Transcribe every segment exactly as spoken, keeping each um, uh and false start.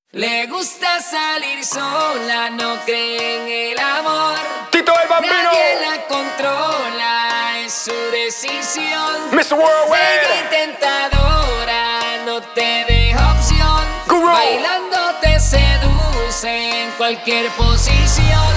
Le gusta salir sola, no cree en el amor. Tito el Bambino. Nadie la controla, es su decisión. mister Worldwide. Bella y tentadora, no te deja opción. Guru. Bailando te seduce en cualquier posición.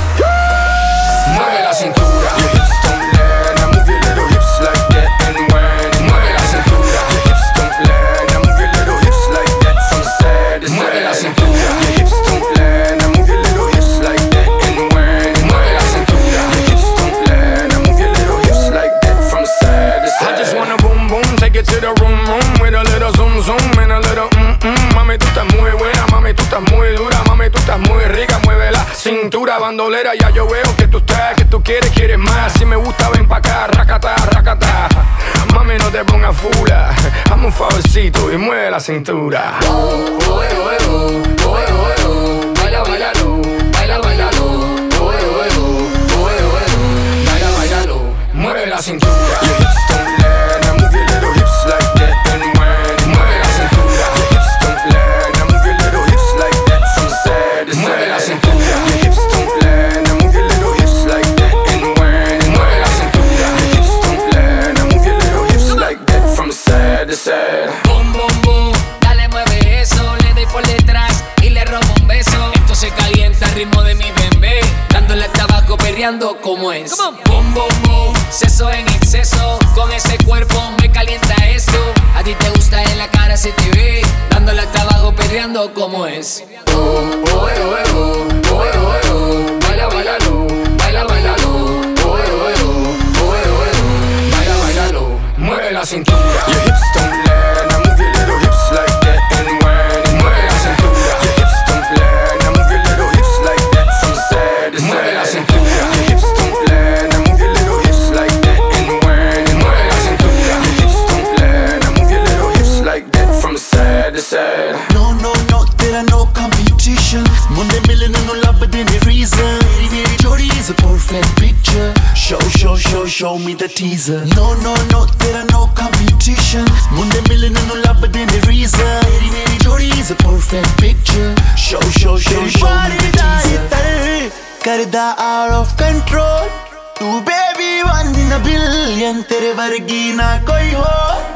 Mueve la cintura. Your hips don't lie. Now move your little hips like that and when. Mueve la cintura. Your hips don't lie. Now move your little hips like that from side to side. Mueve la cintura. Your hips don't lie. Now move your little hips like that and when. Mueve la cintura. Your hips don't lie. Now move your little hips like that from side to side. I just wanna boom boom, take it to the room room with a little zoom zoom and a little mm mm. Mami, tú estás muy buena, mami, tú estás muy dura, mami, tú estás muy rica, mueve la cintura, bandolera, ya yo veo que tú estás, que tú quieres, quieres más. Si me gusta, ven pa' acá, racata, racata. Mami, no te pongas fula, hazme un favorcito y mueve la cintura. Oh, oh, oh, oh, oh, oh, oh. Baila, bailalo, baila, bailalo. Oh, oh, oh, oh, oh, oh. Baila, bailalo. Mueve la cintura. Your hips don't lie, now move your little hips like that and when. Mueve la cintura. Your hips don't lie, now move your little hips like that from side to side. Mueve la cintura. Your hips don't lie, now move your little hips like that and when. Mueve la cintura. Your hips don't lie, now move your little hips like that from side to side. Boom, boom, boom, dale, mueve eso. Le doy por detrás y le robo un beso. Esto se calienta al ritmo de mi bebé, dándole hasta abajo, perreando como es. Boom, boom, boom, seso en exceso. Con ese cuerpo me calienta esto. A ti te gusta, en la cara se te ve, dándole hasta abajo, perreando como es. Oh, oh, oh, oh, oh, oh, oh, oh. Baila, bailalo, baila, bailalo. Oh, oh, oh, oh, oh, oh. Baila, bailalo. Mueve la cintura. Your hips don't lie, now move your little hips like that and when. Mueve la cintura. Your hips don't lie, now move your little hips like that from side to side. Mueve la cintura. Your hips don't lie, now move your little hips like that and when. Mueve la cintura. Your hips don't lie, now move your little hips like that from side to side. No, no, no, there are no competition. Munde milne no labde ne reason. Meri jodi is a perfect picture. Show, show, show, show me the teaser. No, no, no, there are no competition. Munde milne no labde ne reason. Meri jodi is a perfect picture. Show, show, show, show me the teaser. Karda out of control. Tu baby one in a billion. Tere vargi na koi ho.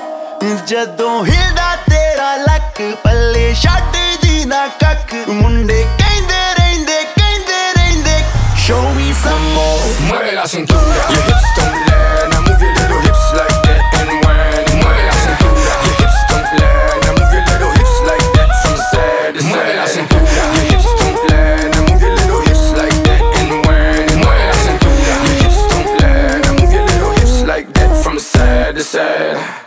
ਜਦੋਂ ਹਿਲਦਾ ਤੇਰਾ ਲੱਕ ਪੱਲੇ ਛੱਡ ਦੀ ਨਾ ਕੱਖ ਮੁੰਡੇ ਕਹਿੰਦੇ ਰਹਿੰਦੇ ਕਹਿੰਦੇ ਰਹਿੰਦੇ show me some more. Mueve la cintura. Your hips don't lie, now move your little hips like that and when. Mueve la cintura. Your hips don't lie, now move your little hips like that from side to side. Mueve la cintura. Your hips don't lie, now move your little hips like that and when. Mueve la cintura. Your hips don't lie, now move your little hips like that from side to side.